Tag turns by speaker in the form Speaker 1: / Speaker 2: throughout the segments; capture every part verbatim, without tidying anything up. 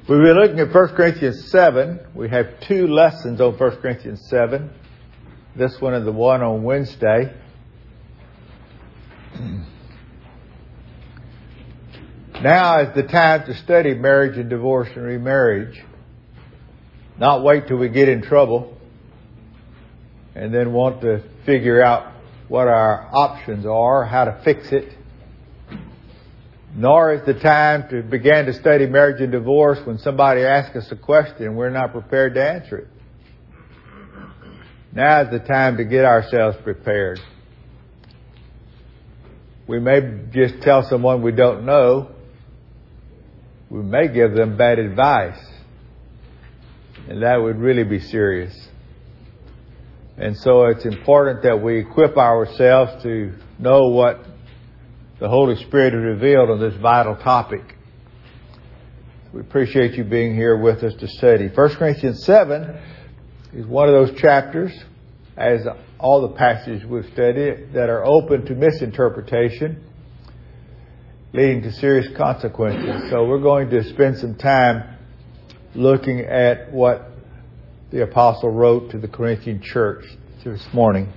Speaker 1: We've been looking at First Corinthians seven. We have two lessons on First Corinthians seven. This one and the one on Wednesday. Now is the time to study marriage and divorce and remarriage. Not wait till we get in trouble and then want to figure out what our options are, how to fix it. Nor is the time to begin to study marriage and divorce when somebody asks us a question and we're not prepared to answer it. Now is the time to get ourselves prepared. We may just tell someone we don't know. We may give them bad advice. And that would really be serious. And so it's important that we equip ourselves to know what the Holy Spirit has revealed on this vital topic. We appreciate you being here with us to study. First Corinthians seven is one of those chapters, as all the passages we've studied, that are open to misinterpretation, leading to serious consequences. So we're going to spend some time looking at what the apostle wrote to the Corinthian church this morning.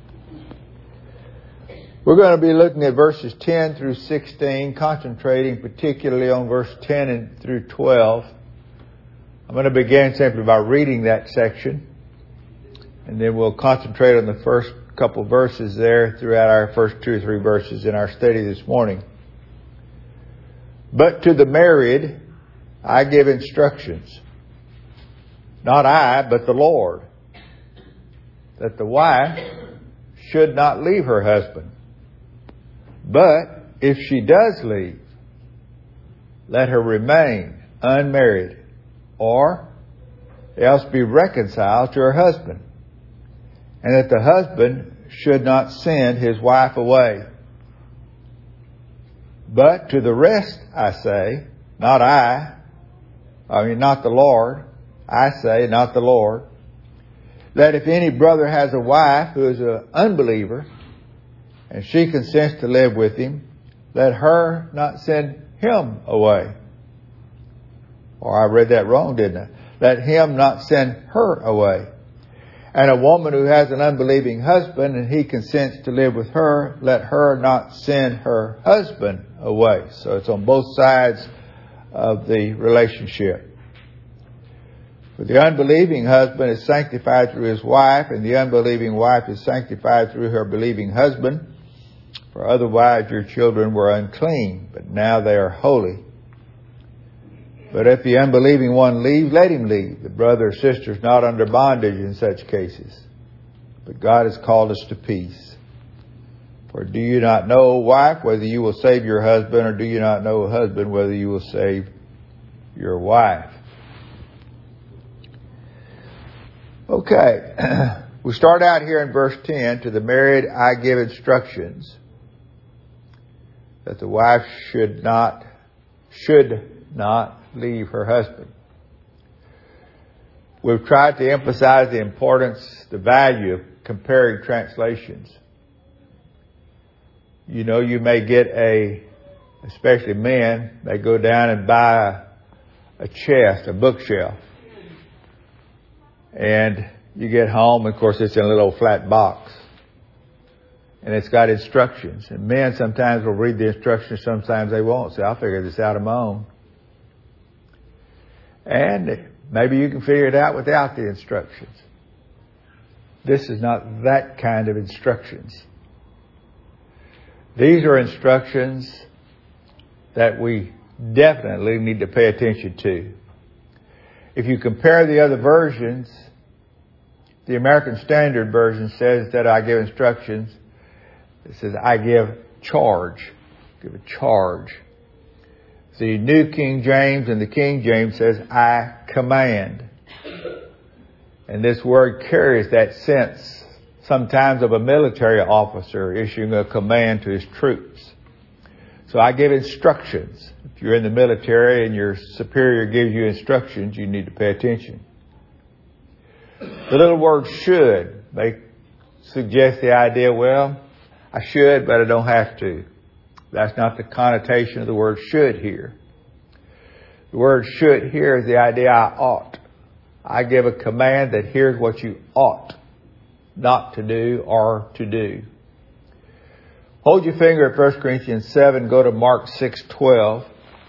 Speaker 1: We're going to be looking at verses ten through sixteen, concentrating particularly on verse ten and through twelve. I'm going to begin simply by reading that section, and then we'll concentrate on the first couple verses there throughout our first two or three verses in our study this morning. But to the married I give instructions, not I, but the Lord, that the wife should not leave her husband. But if she does leave, let her remain unmarried, or else be reconciled to her husband, and that the husband should not send his wife away. But to the rest I say, not I, I mean not the Lord, I say, not the Lord, that if any brother has a wife who is an unbeliever, and she consents to live with him, let her not send him away. Or I read that wrong, didn't I? Let him not send her away. And a woman who has an unbelieving husband and he consents to live with her, let her not send her husband away. So it's on both sides of the relationship. For the unbelieving husband is sanctified through his wife, and the unbelieving wife is sanctified through her believing husband. For otherwise your children were unclean, but now they are holy. But if the unbelieving one leave, let him leave. The brother or sister is not under bondage in such cases. But God has called us to peace. For do you not know, wife, whether you will save your husband, or do you not know, husband, whether you will save your wife? Okay. We start out here in verse ten. To the married I give instructions, that the wife should not, should not leave her husband. We've tried to emphasize the importance, the value of comparing translations. You know, you may get a, especially men, they go down and buy a, a chest, a bookshelf. And you get home, of course, it's in a little flat box. And it's got instructions. And men sometimes will read the instructions, sometimes they won't. Say, I'll figure this out on my own. And maybe you can figure it out without the instructions. This is not that kind of instructions. These are instructions that we definitely need to pay attention to. If you compare the other versions, the American Standard Version says that I give instructions. It says, I give charge. Give a charge. The New King James and the King James says, I command. And this word carries that sense sometimes of a military officer issuing a command to his troops. So I give instructions. If you're in the military and your superior gives you instructions, you need to pay attention. The little word should may suggest the idea, well, I should, but I don't have to. That's not the connotation of the word should here. The word should here is the idea I ought. I give a command that here's what you ought not to do or to do. Hold your finger at First Corinthians seven. Go to Mark six twelve.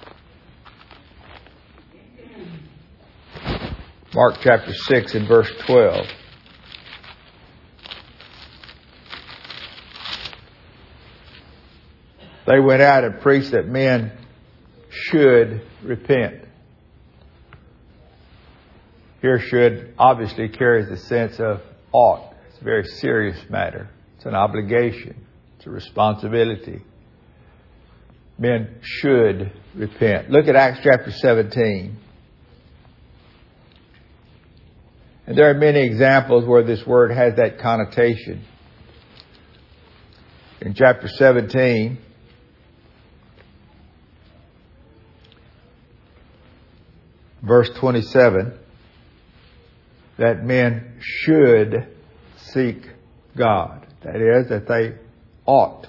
Speaker 1: Mark chapter six and verse twelve. They went out and preached that men should repent. Here should obviously carries the sense of ought. It's a very serious matter. It's an obligation. It's a responsibility. Men should repent. Look at Acts chapter seventeen. And there are many examples where this word has that connotation. In chapter seventeen, verse twenty-seven, that men should seek God. That is, that they ought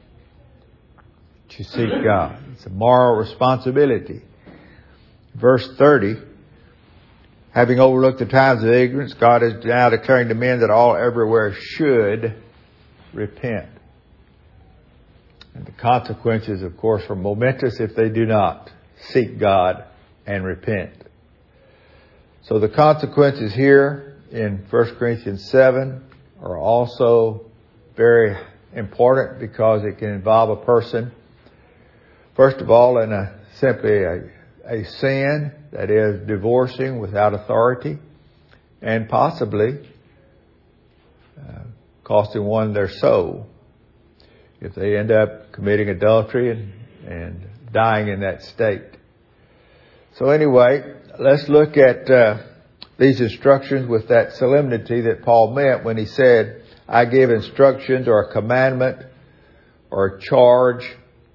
Speaker 1: to seek God. It's a moral responsibility. Verse thirty, having overlooked the times of ignorance, God is now declaring to men that all everywhere should repent. And the consequences, of course, are momentous if they do not seek God and repent. So the consequences here in First Corinthians seven are also very important because it can involve a person, first of all, in a simply a, a sin, that is divorcing without authority, and possibly uh, costing one their soul if they end up committing adultery and, and dying in that state. So anyway, let's look at uh, these instructions with that solemnity that Paul meant when he said, I give instructions or a commandment or a charge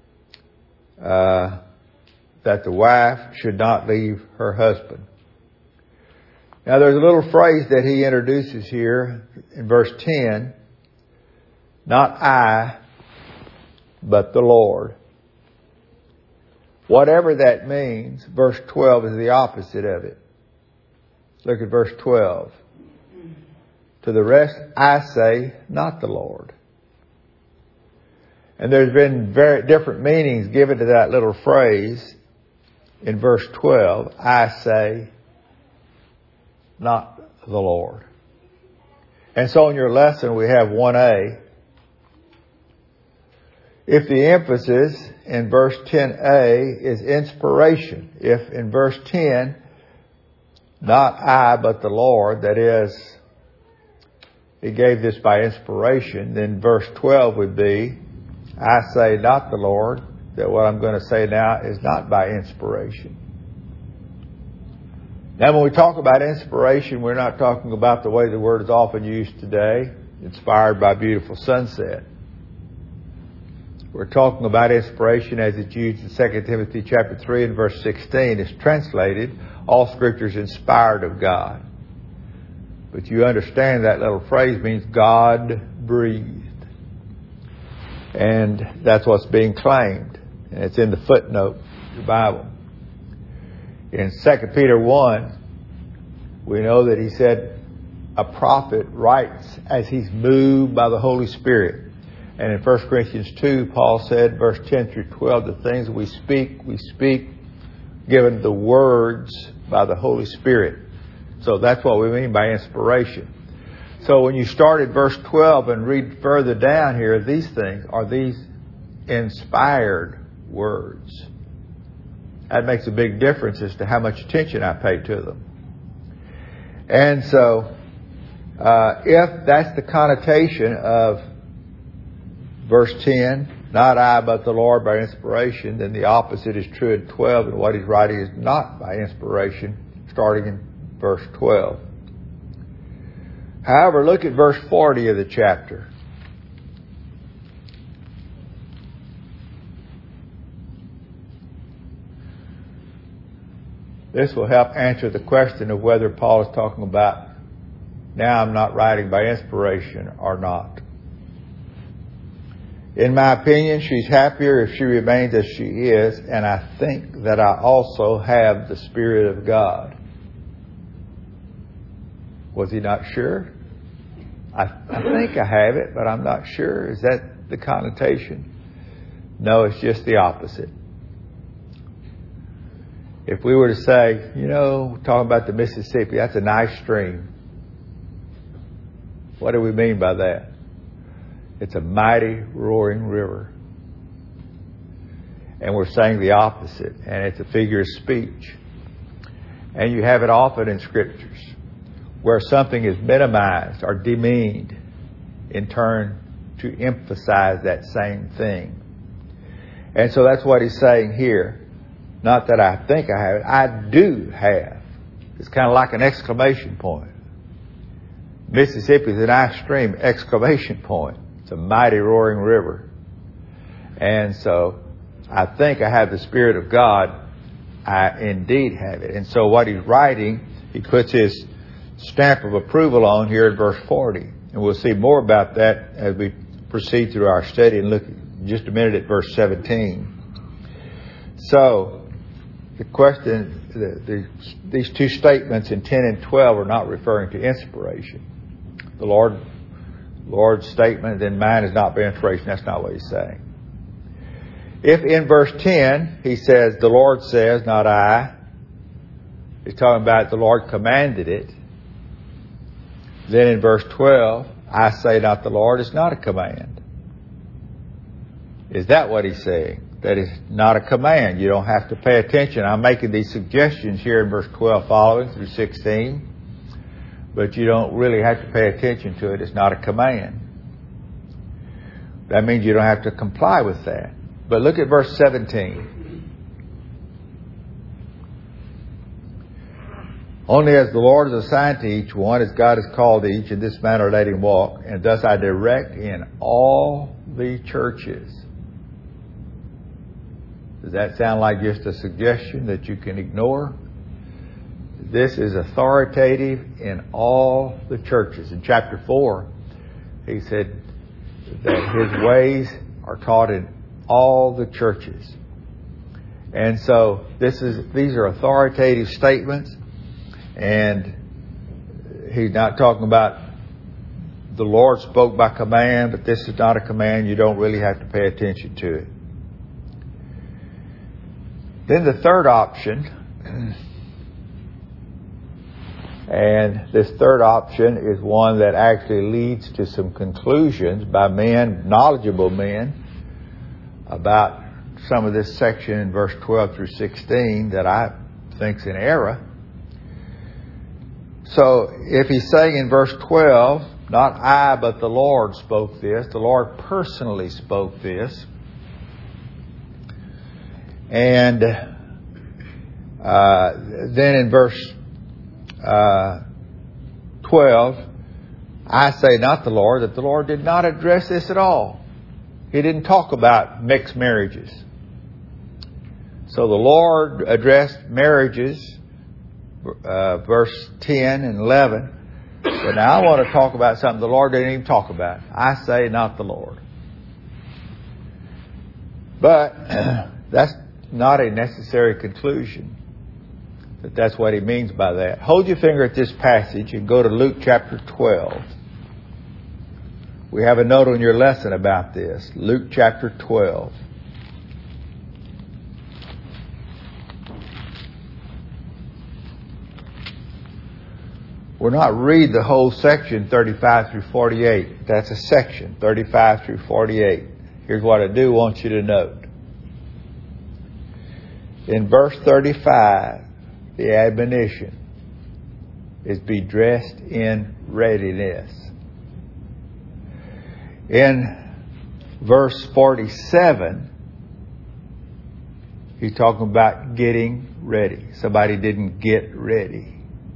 Speaker 1: uh, that the wife should not leave her husband. Now there's a little phrase that he introduces here in verse ten, not I, but the Lord. Whatever that means, verse twelve is the opposite of it. Look at verse twelve. To the rest I say, not the Lord. And there's been very different meanings given to that little phrase in verse twelve. I say, not the Lord. And so in your lesson we have one A. If the emphasis in verse ten A is inspiration, if in verse ten, not I but the Lord, that is, he gave this by inspiration, then verse twelve would be, I say not the Lord, that what I'm going to say now is not by inspiration. Now when we talk about inspiration, we're not talking about the way the word is often used today, inspired by a beautiful sunset. We're talking about inspiration as it's used in Second Timothy chapter three and verse sixteen. It's translated, all Scripture is inspired of God. But you understand that little phrase means God breathed. And that's what's being claimed. And it's in the footnote of the Bible. In Second Peter one, we know that he said a prophet writes as he's moved by the Holy Spirit. And in First Corinthians two, Paul said, verse ten through twelve, the things we speak, we speak given the words by the Holy Spirit. So that's what we mean by inspiration. So when you start at verse twelve and read further down here, these things are these inspired words. That makes a big difference as to how much attention I pay to them. And so, uh, if that's the connotation of verse ten, not I but the Lord by inspiration, then the opposite is true in twelve, and what he's writing is not by inspiration, starting in verse twelve. However, look at verse forty of the chapter. This will help answer the question of whether Paul is talking about, now I'm not writing by inspiration or not. In my opinion, she's happier if she remains as she is, and I think that I also have the Spirit of God. Was he not sure? I, I think I have it, but I'm not sure. Is that the connotation? No, it's just the opposite. If we were to say, you know, talking about the Mississippi, that's a nice stream. What do we mean by that? It's a mighty roaring river. And we're saying the opposite, and it's a figure of speech. And you have it often in scriptures, where something is minimized or demeaned in turn to emphasize that same thing. And so that's what he's saying here. Not that I think I have it, I do have. It's kind of like an exclamation point. Mississippi is a nice stream, exclamation point. It's a mighty roaring river. And so I think I have the Spirit of God. I indeed have it. And so what he's writing, he puts his stamp of approval on here in verse forty. And we'll see more about that as we proceed through our study and look just a minute at verse seventeen. So, the question, the, the, these two statements in ten and twelve are not referring to inspiration. The Lord, Lord's statement, then mine is not by inspiration. That's not what he's saying. If in verse ten he says, the Lord says, not I, he's talking about the Lord commanded it. Then in verse twelve, I say not the Lord, it's not a command. Is that what he's saying? That is not a command. You don't have to pay attention. I'm making these suggestions here in verse twelve following through sixteen. But you don't really have to pay attention to it. It's not a command. That means you don't have to comply with that. But look at verse seventeen. Only as the Lord is assigned to each one, as God has called each, in this manner let him walk. And thus I direct in all the churches. Does that sound like just a suggestion that you can ignore? This is authoritative in all the churches. In chapter four, he said that his ways are taught in all the churches. And so this is these are authoritative statements, and he's not talking about the Lord spoke by command, but this is not a command. You don't really have to pay attention to it. Then the third option, and this third option is one that actually leads to some conclusions by men, knowledgeable men, about some of this section in verse twelve through sixteen that I think's an error. So if he's saying in verse twelve, not I but the Lord spoke this, the Lord personally spoke this, and uh, then in verse uh, twelve, I say not the Lord, that the Lord did not address this at all. He didn't talk about mixed marriages. So the Lord addressed marriages, uh, verse ten and eleven. But now I want to talk about something the Lord didn't even talk about. I say not the Lord. But that's not a necessary conclusion that that's what he means by that. Hold your finger at this passage and go to Luke chapter twelve. We have a note on your lesson about this. Luke chapter twelve. We'll not read the whole section, thirty-five through forty-eight. That's a section, thirty-five through forty-eight. Here's what I do want you to note. In verse thirty-five, the admonition is be dressed in readiness. In verse forty-seven, he's talking about getting ready. Somebody didn't get ready.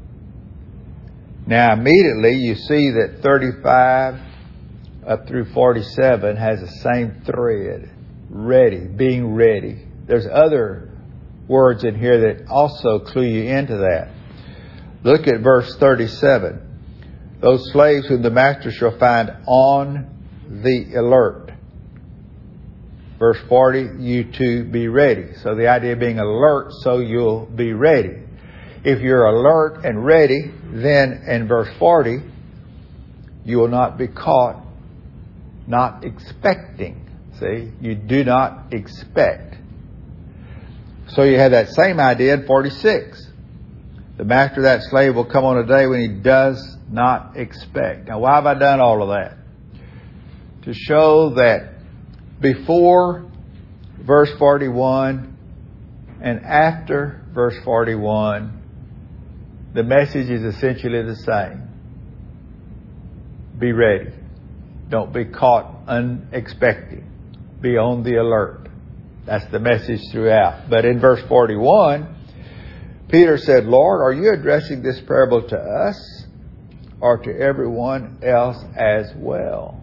Speaker 1: Now immediately you see that thirty-five up through forty-seven has the same thread. Ready, being ready. There's other words in here that also clue you into that. Look at verse thirty-seven. Those slaves whom the master shall find on the alert. verse forty, you to be ready. So the idea of being alert so you'll be ready. If you're alert and ready, then in verse forty, you will not be caught not expecting. See, you do not expect. So you have that same idea in forty-six. The master of that slave will come on a day when he does not expect. Now, why have I done all of that? To show that before verse forty-one and after verse forty-one, the message is essentially the same. Be ready. Don't be caught unexpected. Be on the alert. That's the message throughout. But in verse forty-one, Peter said, Lord, are you addressing this parable to us or to everyone else as well?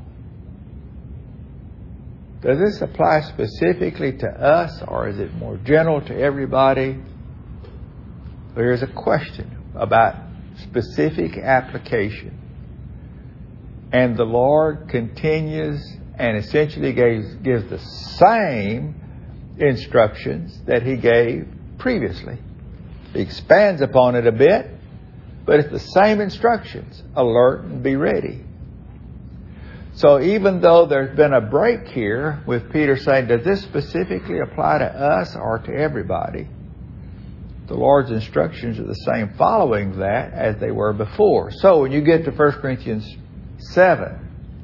Speaker 1: Does this apply specifically to us, or is it more general to everybody? There's a question about specific application. And the Lord continues and essentially gives, gives the same instructions that He gave previously. He expands upon it a bit, but it's the same instructions. Alert and be ready. So even though there's been a break here with Peter saying, does this specifically apply to us or to everybody? The Lord's instructions are the same following that as they were before. So when you get to First Corinthians seven,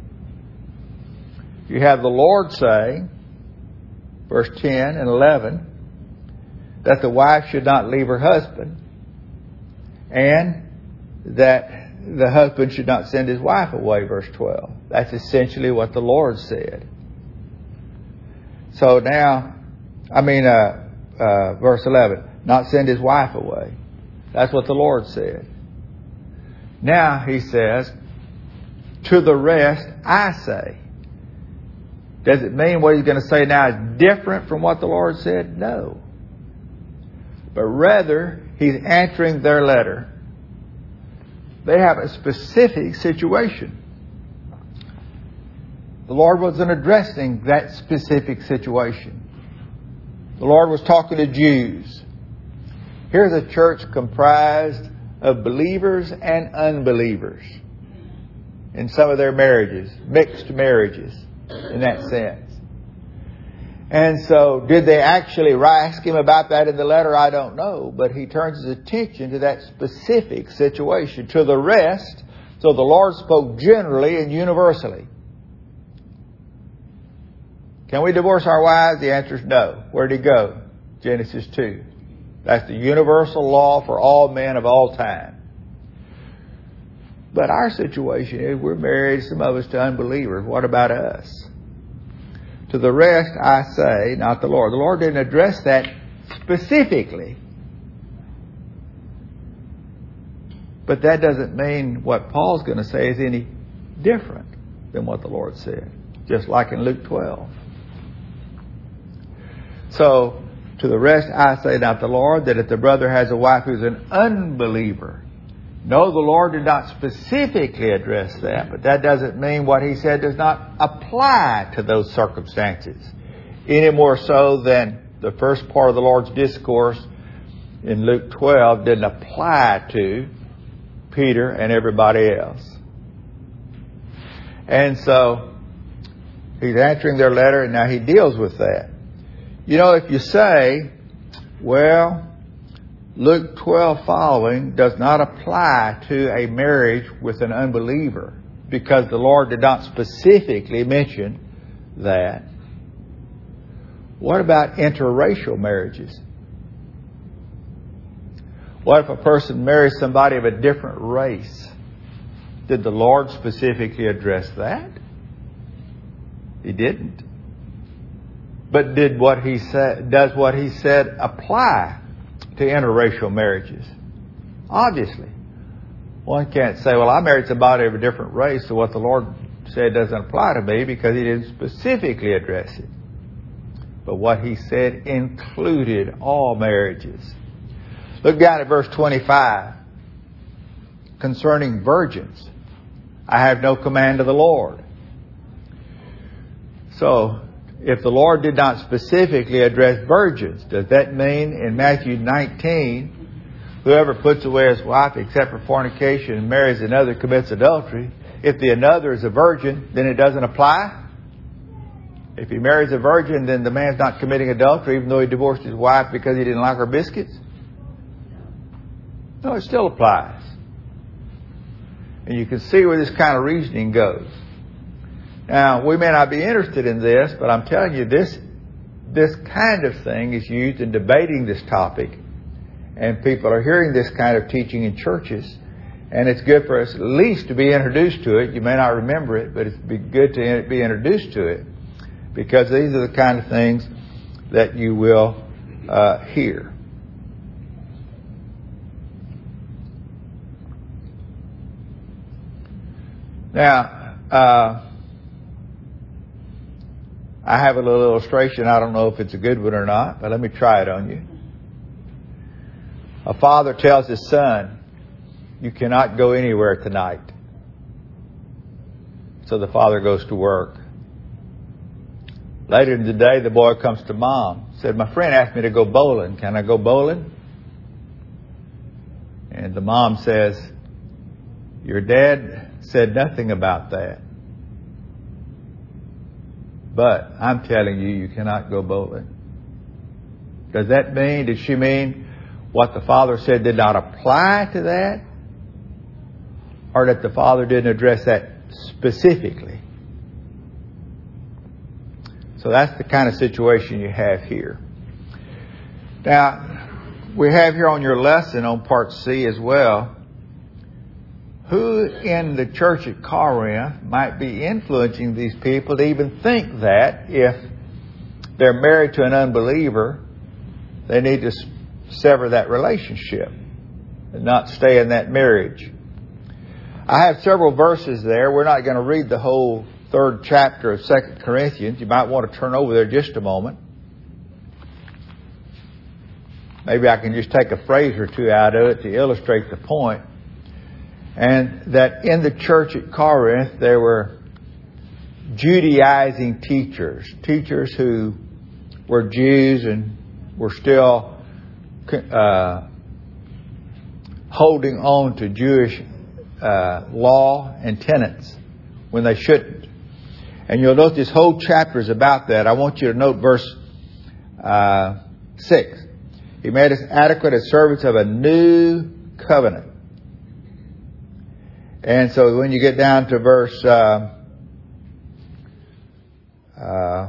Speaker 1: you have the Lord saying, verse ten and eleven, that the wife should not leave her husband, and that the husband should not send his wife away, verse twelve. That's essentially what the Lord said. So now, I mean, uh, uh, verse eleven, not send his wife away. That's what the Lord said. Now He says, to the rest I say. Does it mean what He's going to say now is different from what the Lord said? No. But rather, He's answering their letter. They have a specific situation. The Lord wasn't addressing that specific situation. The Lord was talking to Jews. Here's a church comprised of believers and unbelievers in some of their marriages, mixed marriages in that sense. And so, did they actually ask Him about that in the letter? I don't know. But He turns His attention to that specific situation. To the rest, so the Lord spoke generally and universally. Can we divorce our wives? The answer is no. Where'd He go? Genesis two. That's the universal law for all men of all time. But our situation is we're married, some of us, to unbelievers. What about us? To the rest I say, not the Lord. The Lord didn't address that specifically. But that doesn't mean what Paul's going to say is any different than what the Lord said. Just like in Luke twelve. So, to the rest I say, not the Lord, that if the brother has a wife who's an unbeliever. No, the Lord did not specifically address that, but that doesn't mean what He said does not apply to those circumstances. Any more so than the first part of the Lord's discourse in Luke twelve didn't apply to Peter and everybody else. And so, He's answering their letter, and now He deals with that. You know, if you say, well, Luke twelve following does not apply to a marriage with an unbeliever because the Lord did not specifically mention that. What about interracial marriages? What if a person marries somebody of a different race? Did the Lord specifically address that? He didn't. But did what He said, does what He said apply to interracial marriages? Obviously. One can't say, well, I married somebody of a different race, so what the Lord said doesn't apply to me because He didn't specifically address it. But what He said included all marriages. Look down at verse twenty-five. Concerning virgins, I have no command of the Lord. So, if the Lord did not specifically address virgins, does that mean in Matthew nineteen, whoever puts away his wife except for fornication and marries another commits adultery? If the another is a virgin, then it doesn't apply? If he marries a virgin, then the man's not committing adultery even though he divorced his wife because he didn't like her biscuits? No, it still applies. And you can see where this kind of reasoning goes. Now, we may not be interested in this, but I'm telling you, this this kind of thing is used in debating this topic. And people are hearing this kind of teaching in churches. And it's good for us at least to be introduced to it. You may not remember it, but it'd be good to be introduced to it. Because these are the kind of things that you will uh, hear. Now, uh, I have a little illustration. I don't know if it's a good one or not, but let me try it on you. A father tells his son, "You cannot go anywhere tonight." So the father goes to work. Later in the day, the boy comes to mom. Said, "My friend asked me to go bowling. Can I go bowling?" And the mom says, "Your dad said nothing about that. But I'm telling you, you cannot go bowling." Does that mean, did she mean what the father said did not apply to that? Or that the father didn't address that specifically? So that's the kind of situation you have here. Now, we have here on your lesson on part C as well, who in the church at Corinth might be influencing these people to even think that if they're married to an unbeliever, they need to sever that relationship and not stay in that marriage. I have several verses there. We're not going to read the whole third chapter of Second Corinthians. You might want to turn over there just a moment. Maybe I can just take a phrase or two out of it to illustrate the point. And that in the church at Corinth, there were Judaizing teachers, teachers who were Jews and were still uh, holding on to Jewish uh, law and tenets when they shouldn't. And you'll note this whole chapter is about that. I want you to note verse uh, six. He made us adequate as servants of a new covenant. And so when you get down to verse uh, uh,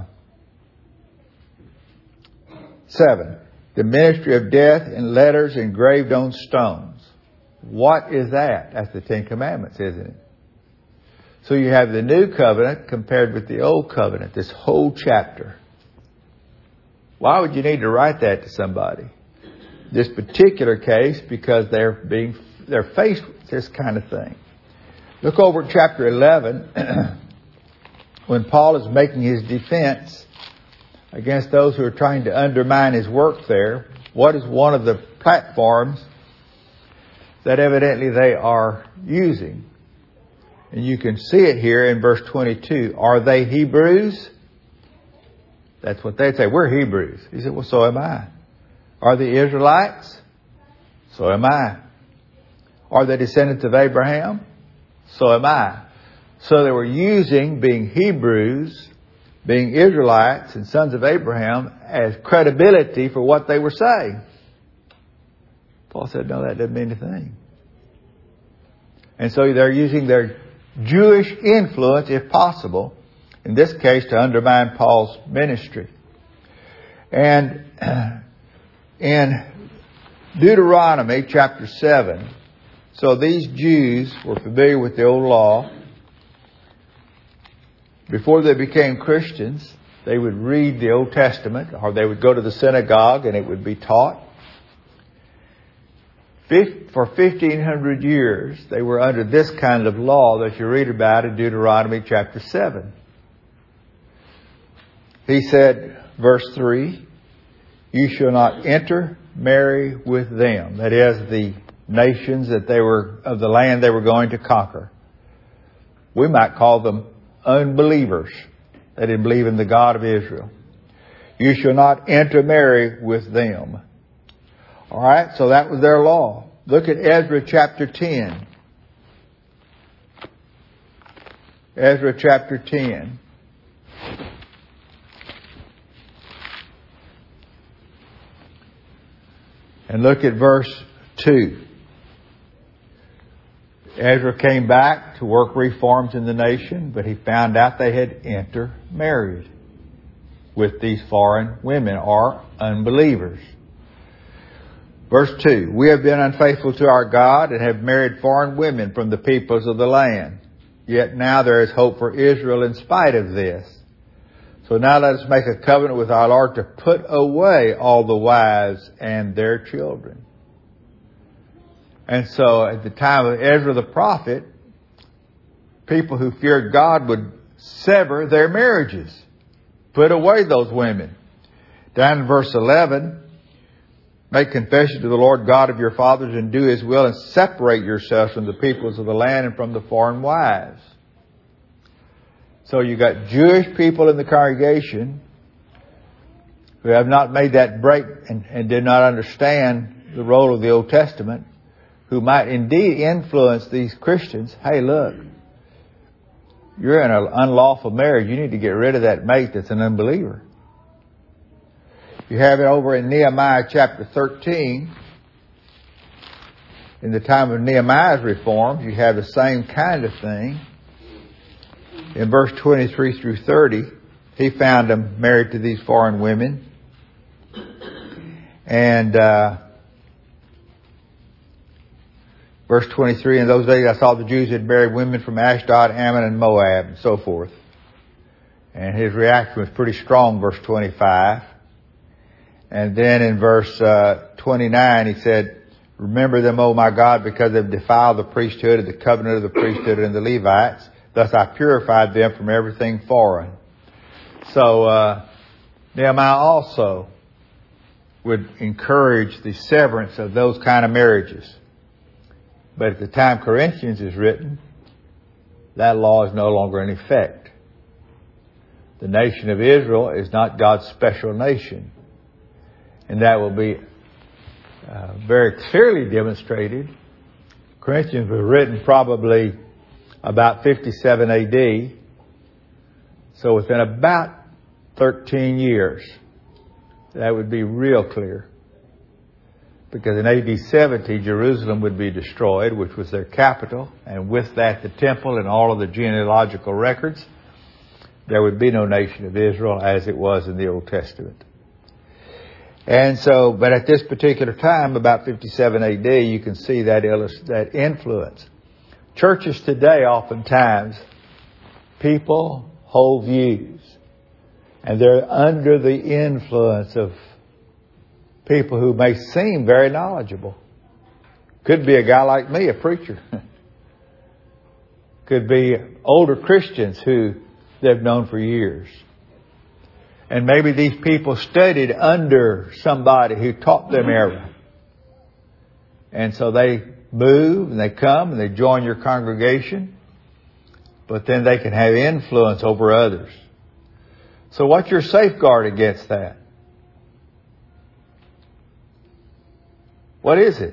Speaker 1: seven, the ministry of death in letters engraved on stones. What is that? That's the Ten Commandments, isn't it? So you have the new covenant compared with the old covenant, this whole chapter. Why would you need to write that to somebody? This particular case, because they're being they're faced with this kind of thing. Look over at chapter eleven, when Paul is making his defense against those who are trying to undermine his work there. What is one of the platforms that evidently they are using? And you can see it here in verse twenty-two. Are they Hebrews? That's what they'd say. We're Hebrews. He said, well, so am I. Are the Israelites? So am I. Are they descendants of Abraham? So am I. So they were using being Hebrews, being Israelites and sons of Abraham as credibility for what they were saying. Paul said, no, that doesn't mean a thing. And so they're using their Jewish influence, if possible, in this case, to undermine Paul's ministry. And in Deuteronomy chapter seven, so these Jews were familiar with the old law. Before they became Christians, they would read the Old Testament, or they would go to the synagogue and it would be taught. For fifteen hundred years, they were under this kind of law that you read about in Deuteronomy chapter seven. He said, verse three, you shall not intermarry with them. That is, the nations that they were, of the land they were going to conquer. We might call them unbelievers. They didn't believe in the God of Israel. You shall not intermarry with them. All right, so that was their law. Look at Ezra chapter ten. Ezra chapter ten. And look at verse two. Ezra came back to work reforms in the nation, but he found out they had intermarried with these foreign women or unbelievers. Verse two, we have been unfaithful to our God and have married foreign women from the peoples of the land. Yet now there is hope for Israel in spite of this. So now let us make a covenant with our Lord to put away all the wives and their children. And so at the time of Ezra the prophet, people who feared God would sever their marriages, put away those women. Down in verse eleven, make confession to the Lord God of your fathers and do His will and separate yourselves from the peoples of the land and from the foreign wives. So you got Jewish people in the congregation who have not made that break and, and did not understand the role of the Old Testament, who might indeed influence these Christians. Hey, look, you're in an unlawful marriage. You need to get rid of that mate that's an unbeliever. You have it over in Nehemiah chapter thirteen. In the time of Nehemiah's reforms, you have the same kind of thing. In verse twenty-three through thirty, he found them married to these foreign women. And uh, verse twenty-three, in those days I saw the Jews had married women from Ashdod, Ammon, and Moab, and so forth. And his reaction was pretty strong, verse twenty-five. And then in verse uh, twenty-nine, he said, remember them, O my God, because they've defiled the priesthood and the covenant of the priesthood and the Levites. Thus I purified them from everything foreign. So uh, Nehemiah also would encourage the severance of those kind of marriages. But at the time Corinthians is written, that law is no longer in effect. The nation of Israel is not God's special nation. And that will be uh, very clearly demonstrated. Corinthians was written probably about fifty-seven A D. So within about thirteen years, that would be real clear. Because in A D seventy, Jerusalem would be destroyed, which was their capital. And with that, the temple and all of the genealogical records. There would be no nation of Israel as it was in the Old Testament. And so, but at this particular time, about fifty-seven A D, you can see that that influence. Churches today, oftentimes, people hold views. And they're under the influence of people who may seem very knowledgeable. Could be a guy like me, a preacher. Could be older Christians who they've known for years. And maybe these people studied under somebody who taught them error. And so they move and they come and they join your congregation. But then they can have influence over others. So what's your safeguard against that? What is it?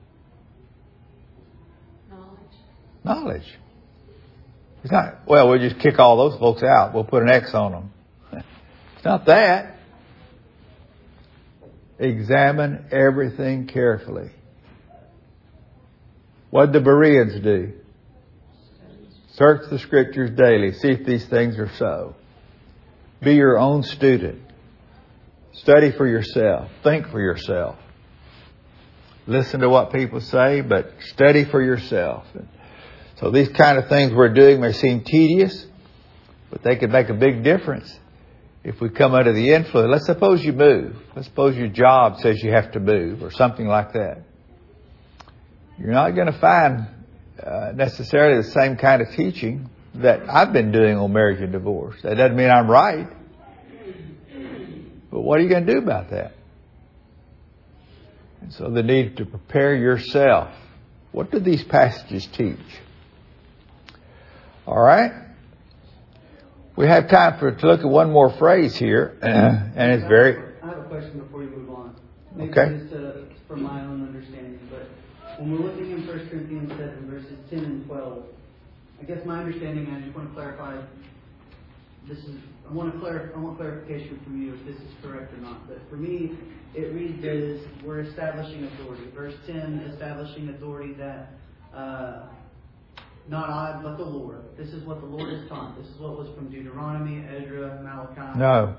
Speaker 2: Knowledge.
Speaker 1: Knowledge. It's not, well, we'll just kick all those folks out. We'll put an X on them. It's not that. Examine everything carefully. What did the Bereans do? Search the Scriptures daily. See if these things are so. Be your own student. Study for yourself. Think for yourself. Listen to what people say, but study for yourself. So these kind of things we're doing may seem tedious, but they could make a big difference if we come under the influence. Let's suppose you move. Let's suppose your job says you have to move or something like that. You're not going to find uh, necessarily the same kind of teaching that I've been doing on marriage and divorce. That doesn't mean I'm right. But what are you going to do about that? And so the need to prepare yourself. What do these passages teach? All right. We have time for to look at one more phrase here, and it's very...
Speaker 2: I have a question before you move on. Maybe
Speaker 1: Okay.
Speaker 2: just uh, from my own understanding, but when we're looking in First Corinthians seven, verses ten and twelve, I guess my understanding, I just want to clarify, this is, I want to clar- I want clarification from you if this is correct or not. But for me, it reads as we're establishing authority. Verse ten, establishing authority that uh, not I, but the Lord. This is what the Lord has taught. This is what was from Deuteronomy, Ezra, Malachi.
Speaker 1: No.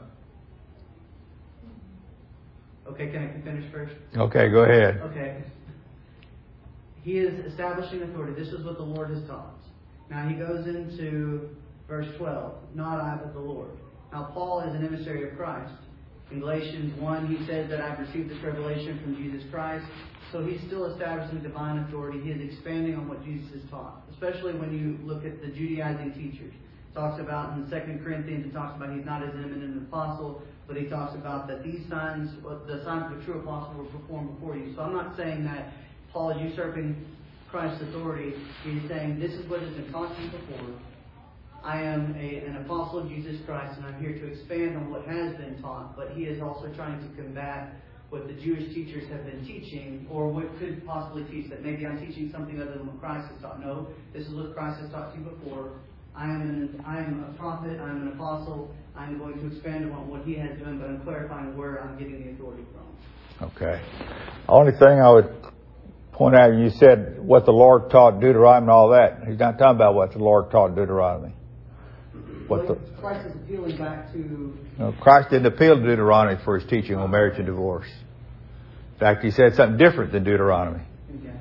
Speaker 2: Okay, can I finish first?
Speaker 1: Okay, go ahead.
Speaker 2: Okay. He is establishing authority. This is what the Lord has taught. Now he goes into verse twelve. Not I, but the Lord. Now Paul is an emissary of Christ. In Galatians one, he says that I've received this revelation from Jesus Christ. So he's still establishing divine authority. He is expanding on what Jesus has taught. Especially when you look at the Judaizing teachers. It talks about in Second Corinthians, it talks about he's not as eminent an apostle, but he talks about that these signs, the signs of a true apostle were performed before you. So I'm not saying that Paul is usurping Christ's authority. He's saying this is what has been taught to you before. I am a, an apostle of Jesus Christ, and I'm here to expand on what has been taught. But he is also trying to combat what the Jewish teachers have been teaching, or what could possibly teach that maybe I'm teaching something other than what Christ has taught. No, this is what Christ has taught to you before. I am an, I am a prophet. I am an apostle. I am going to expand on what he has done, but I'm clarifying where I'm getting the authority from.
Speaker 1: Okay. The only thing I would point out, you said what the Lord taught Deuteronomy and all that. He's not talking about what the Lord taught Deuteronomy. What
Speaker 2: well,
Speaker 1: the,
Speaker 2: Christ is appealing back to...
Speaker 1: No, Christ didn't appeal to Deuteronomy for his teaching on marriage and divorce. In fact, he said something different than Deuteronomy.
Speaker 2: Okay.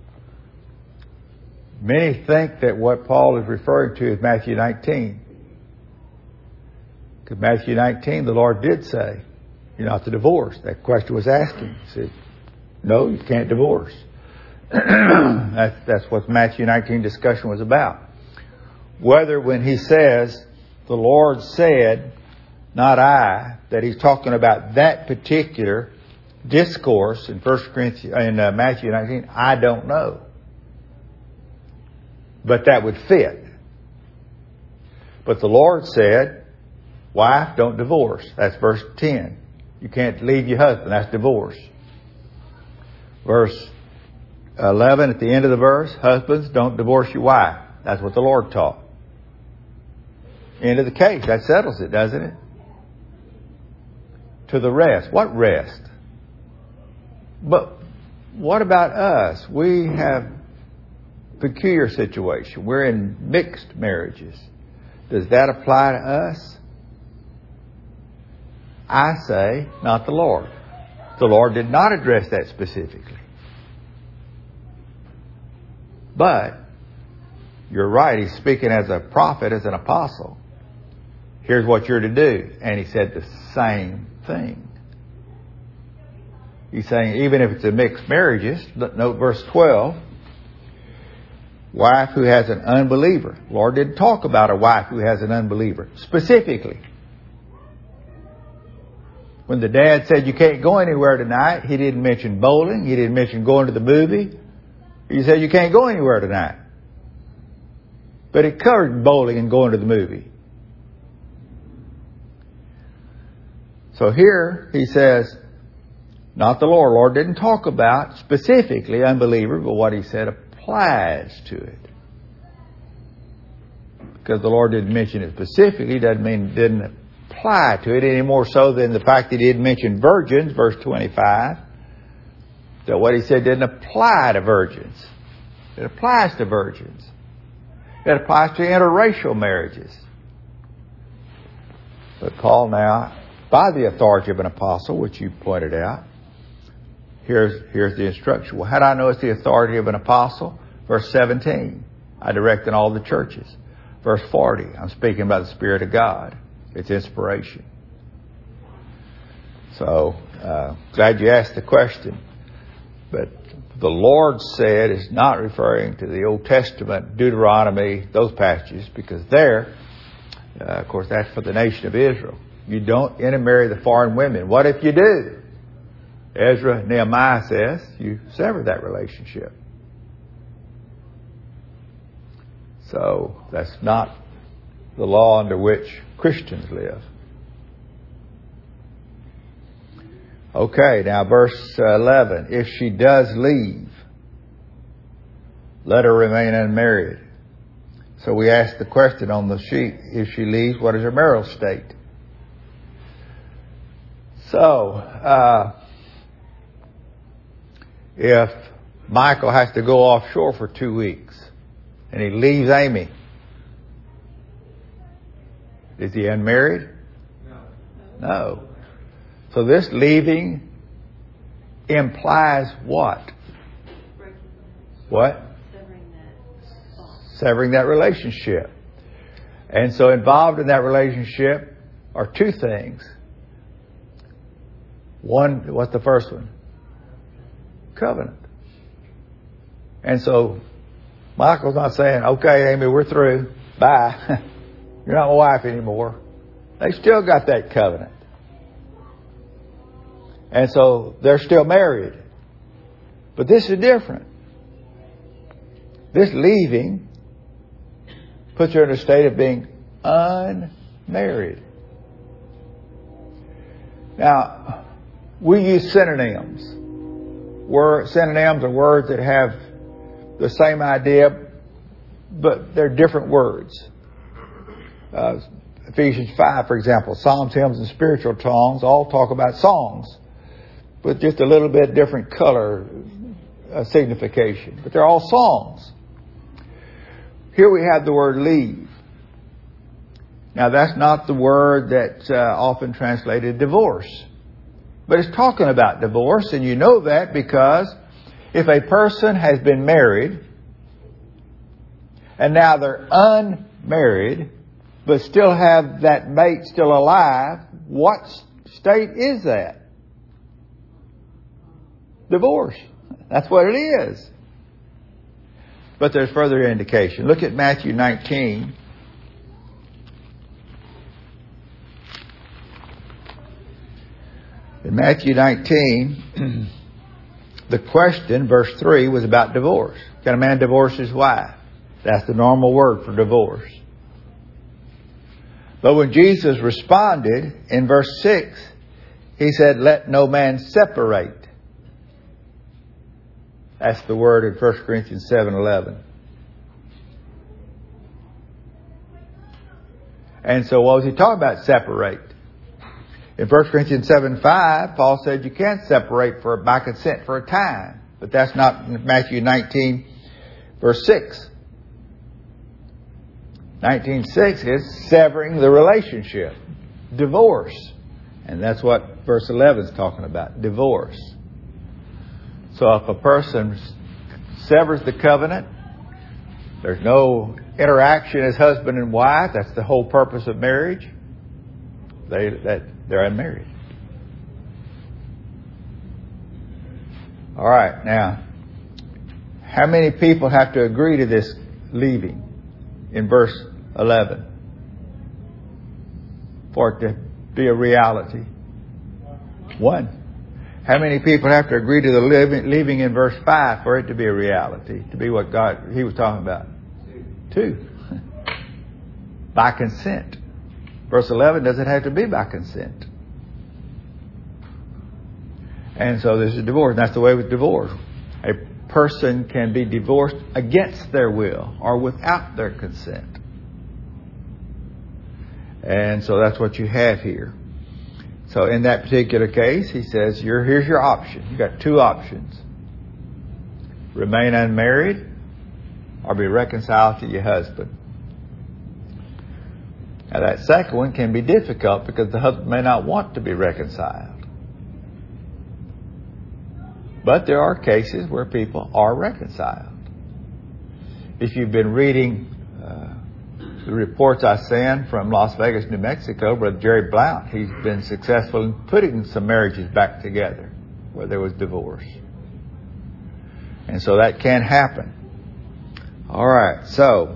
Speaker 1: Many think that what Paul is referring to is Matthew nineteen. Because Matthew nineteen, the Lord did say, you're not to divorce. That question was asking. He said, no, you can't divorce. that's, that's what Matthew nineteen discussion was about. Whether when he says, the Lord said, not I, that he's talking about that particular discourse in First Corinthians, in uh, Matthew nineteen, I don't know. But that would fit. But the Lord said, wife, don't divorce. That's verse ten. You can't leave your husband. That's divorce. Verse eleven, at the end of the verse, husbands, don't divorce your wife. That's what the Lord taught. End of the case. That settles it, doesn't it? To the rest. What rest? But what about us? We have peculiar situation. We're in mixed marriages. Does that apply to us? I say, not the Lord. The Lord did not address that specifically. But you're right. He's speaking as a prophet, as an apostle. Here's what you're to do. And he said the same thing. He's saying even if it's a mixed marriages, note verse twelve, wife who has an unbeliever. Lord didn't talk about a wife who has an unbeliever specifically. When the dad said you can't go anywhere tonight, he didn't mention bowling. He didn't mention going to the movie. He said you can't go anywhere tonight. But it covered bowling and going to the movie. So here he says, not the Lord. Lord didn't talk about specifically unbeliever, but what he said applies to it. Because the Lord didn't mention it specifically doesn't mean it didn't apply to it any more so than the fact that he didn't mention virgins, verse twenty-five. That what he said didn't apply to virgins. It applies to virgins. It applies to interracial marriages. But Paul now, by the authority of an apostle, which you pointed out, here's, here's the instruction. Well, how do I know it's the authority of an apostle? Verse seventeen, I direct in all the churches. Verse forty, I'm speaking about the Spirit of God. It's inspiration. So, uh, glad you asked the question. But the Lord said is not referring to the Old Testament, Deuteronomy, those passages, because there, uh, of course, that's for the nation of Israel. You don't intermarry the foreign women. What if you do? Ezra, Nehemiah says you sever that relationship. So that's not the law under which Christians live. Okay, now verse eleven. If she does leave, let her remain unmarried. So we ask the question on the sheet, if she leaves, what is her marital state? So, uh, if Michael has to go offshore for two weeks and he leaves Amy, is he unmarried? No. No. So this leaving implies what? What?
Speaker 3: Severing that bond.
Speaker 1: Severing that relationship. And so involved in that relationship are two things. One, what's the first one? Covenant. And so Michael's not saying, okay, Amy, we're through. Bye. You're not my wife anymore. They still got that covenant. And so they're still married. But this is different. This leaving puts her in a state of being unmarried. Now, we use synonyms. Word, synonyms are words that have the same idea, but they're different words. Uh, Ephesians five, for example, psalms, hymns, and spiritual songs all talk about songs, with just a little bit different color uh, signification. But they're all songs. Here we have the word leave. Now that's not the word that's uh, often translated divorce. But it's talking about divorce, and you know that because if a person has been married and now they're unmarried but still have that mate still alive, what state is that? Divorce. That's what it is. But there's further indication. Look at Matthew nineteen. In Matthew nineteen, the question, verse three, was about divorce. Can a man divorce his wife? That's the normal word for divorce. But when Jesus responded in verse six, He said, let no man separate. That's the word in First Corinthians seven eleven. And so what was he talking about, separate? In First Corinthians seven five, Paul said you can't separate for by consent for a time. But that's not Matthew nineteen, verse six. nineteen six is severing the relationship. Divorce. And that's what verse eleven is talking about. Divorce. So if a person severs the covenant, there's no interaction as husband and wife. That's the whole purpose of marriage. They that they're unmarried. All right, now, how many people have to agree to this leaving in verse eleven for it to be a reality? One. How many people have to agree to the living, leaving in verse five for it to be a reality, to be what God He was talking about? Two. Two. By consent. Verse eleven doesn't have to be by consent. And so there's a divorce. And that's the way with divorce. A person can be divorced against their will or without their consent. And so that's what you have here. So in that particular case, he says, "You're, here's your option. You've got two options. Remain unmarried or be reconciled to your husband." Now that second one can be difficult because the husband may not want to be reconciled. But there are cases where people are reconciled. If you've been reading uh, the reports I send from Las Vegas, New Mexico, Brother Jerry Blount, he's been successful in putting some marriages back together where there was divorce. And so that can happen. All right, so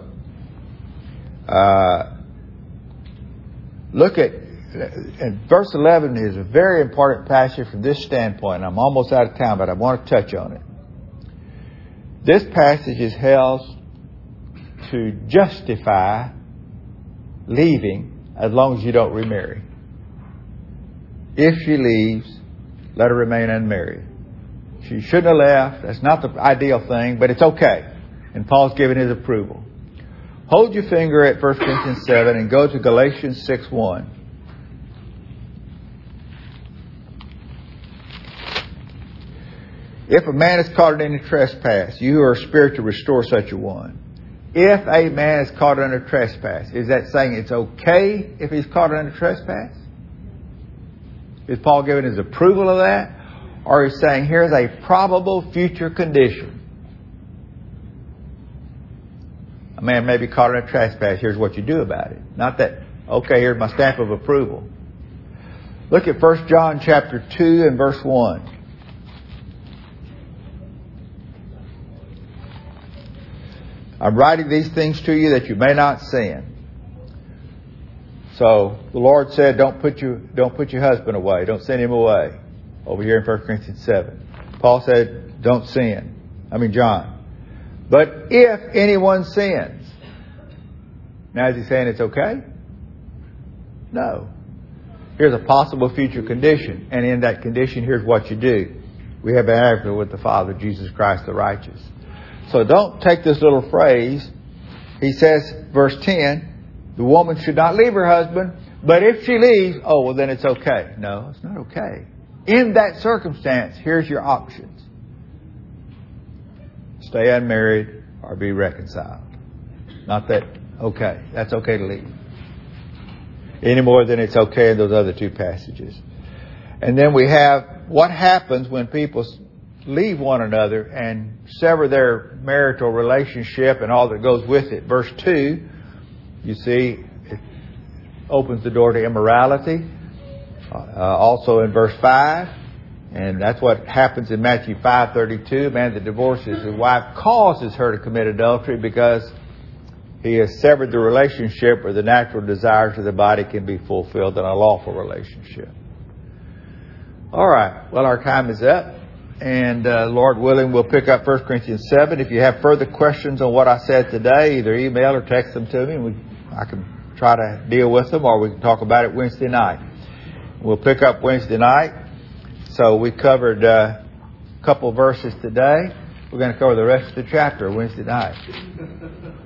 Speaker 1: uh, look at, and verse eleven is a very important passage from this standpoint. I'm almost out of time, but I want to touch on it. This passage is held to justify leaving as long as you don't remarry. If she leaves, let her remain unmarried. She shouldn't have left. That's not the ideal thing, but it's okay. And Paul's giving his approval. Hold your finger at First Corinthians seven and go to Galatians six one. If a man is caught in any trespass, you who are spiritual, restore such a one. If a man is caught in a trespass, is that saying it's okay if he's caught in a trespass? Is Paul giving his approval of that? Or is he saying here's a probable future condition? A man may be caught in a trespass. Here's what you do about it. Not that, okay, here's my stamp of approval. Look at First John chapter two and verse one. I'm writing these things to you that you may not sin. So the Lord said, don't put your, don't put your husband away. Don't send him away. Over here in First Corinthians seven. Paul said, don't sin. I mean John. But if anyone sins. Now is he saying it's okay? No. Here's a possible future condition. And in that condition, here's what you do. We have an advocate with the Father, Jesus Christ the righteous. So don't take this little phrase. He says, verse ten, the woman should not leave her husband, but if she leaves, oh, well, then it's okay. No, it's not okay. In that circumstance, here's your options. Stay unmarried or be reconciled. Not that, okay, that's okay to leave. Any more than it's okay in those other two passages. And then we have what happens when people leave one another and sever their marital relationship and all that goes with it. Verse two, you see, it opens the door to immorality. Uh, also in verse five, and that's what happens in Matthew five thirty-two. A man that divorces his wife causes her to commit adultery because he has severed the relationship where the natural desires of the body can be fulfilled in a lawful relationship. All right. Well, our time is up. And uh, Lord willing, we'll pick up First Corinthians seven. If you have further questions on what I said today, either email or text them to me. And we, I can try to deal with them, or we can talk about it Wednesday night. We'll pick up Wednesday night. So we covered uh, a couple verses today. We're going to cover the rest of the chapter Wednesday night.